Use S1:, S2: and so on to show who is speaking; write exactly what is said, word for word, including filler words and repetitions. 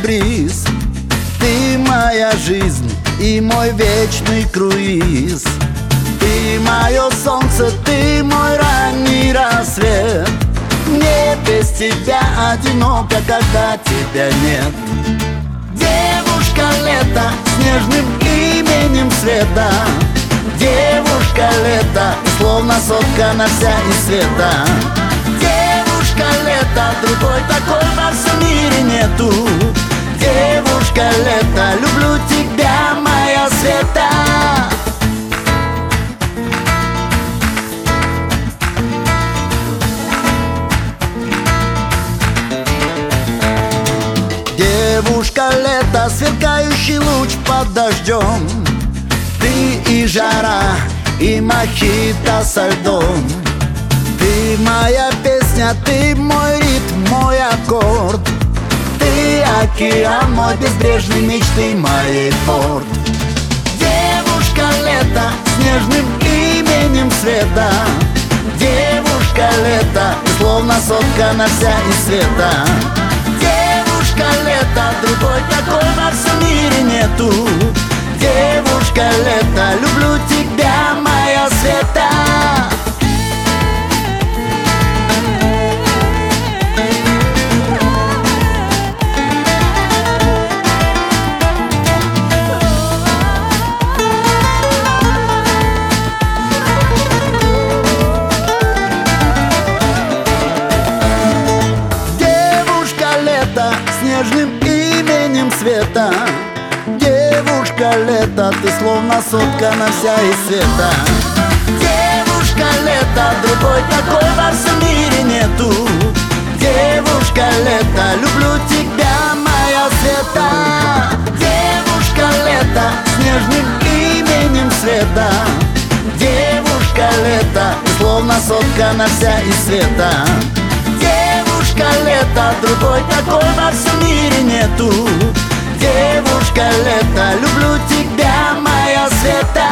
S1: сюрприз. Ты моя жизнь и мой вечный круиз. Ты мое солнце, ты мой ранний рассвет. Мне без тебя одиноко, когда тебя нет. Девушка лето с нежным именем Света. Девушка лето, словно соткана вся из света. Девушка лето, другой такой во всем мире нету. Девушка лето, люблю тебя, моя Света. Девушка лето, сверкающий луч под дождем. Ты и жара, и мохито со льдом. Ты моя песня, ты мой ритм, мой аккорд. Ты океан, мой безбрежный, мечты моей порт. Девушка лето с нежным именем Света. Девушка лето, словно соткана вся из света. Девушка лето, другой такой во всем мире нету. Девушка лето, люблю тебя, моя Света. Девушка лето с нежным именем Света. Девушка лето, ты словно соткана вся из света. Девушка лето, другой такой во всем мире нету. Девушка лето, люблю тебя, моя Света. Девушка лето с нежным именем Света. Девушка лето, ты словно соткана вся из света. Девушка лето, другой такой во всем мире нету. Девушка лето, люблю тебя, моя Света.